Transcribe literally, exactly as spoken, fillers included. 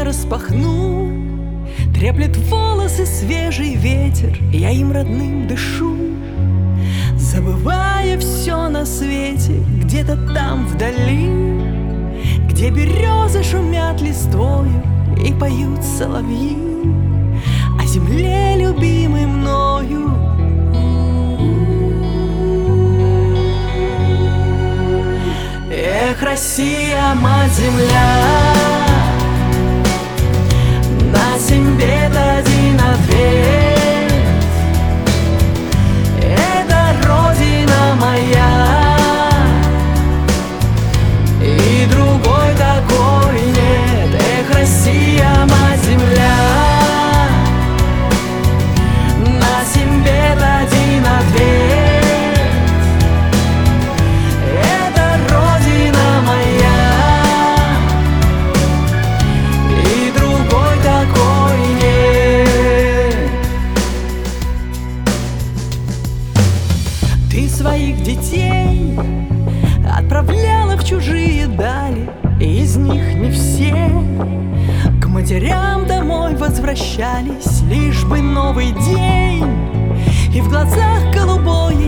распахну, треплет волосы свежий ветер, я им родным дышу, забывая все на свете, где-то там вдали, где березы шумят листвою и поют соловьи о земле, любимой мною. Эх, Россия, мать-земля, на семь бед один ответ. Это родина моя, и другой такой нет. Эх, Россия, мать-земля, на семь бед один ответ. Ты своих детей отправляла в чужие дали, и из них не все к матерям домой возвращались, лишь бы новый день и в глазах голубой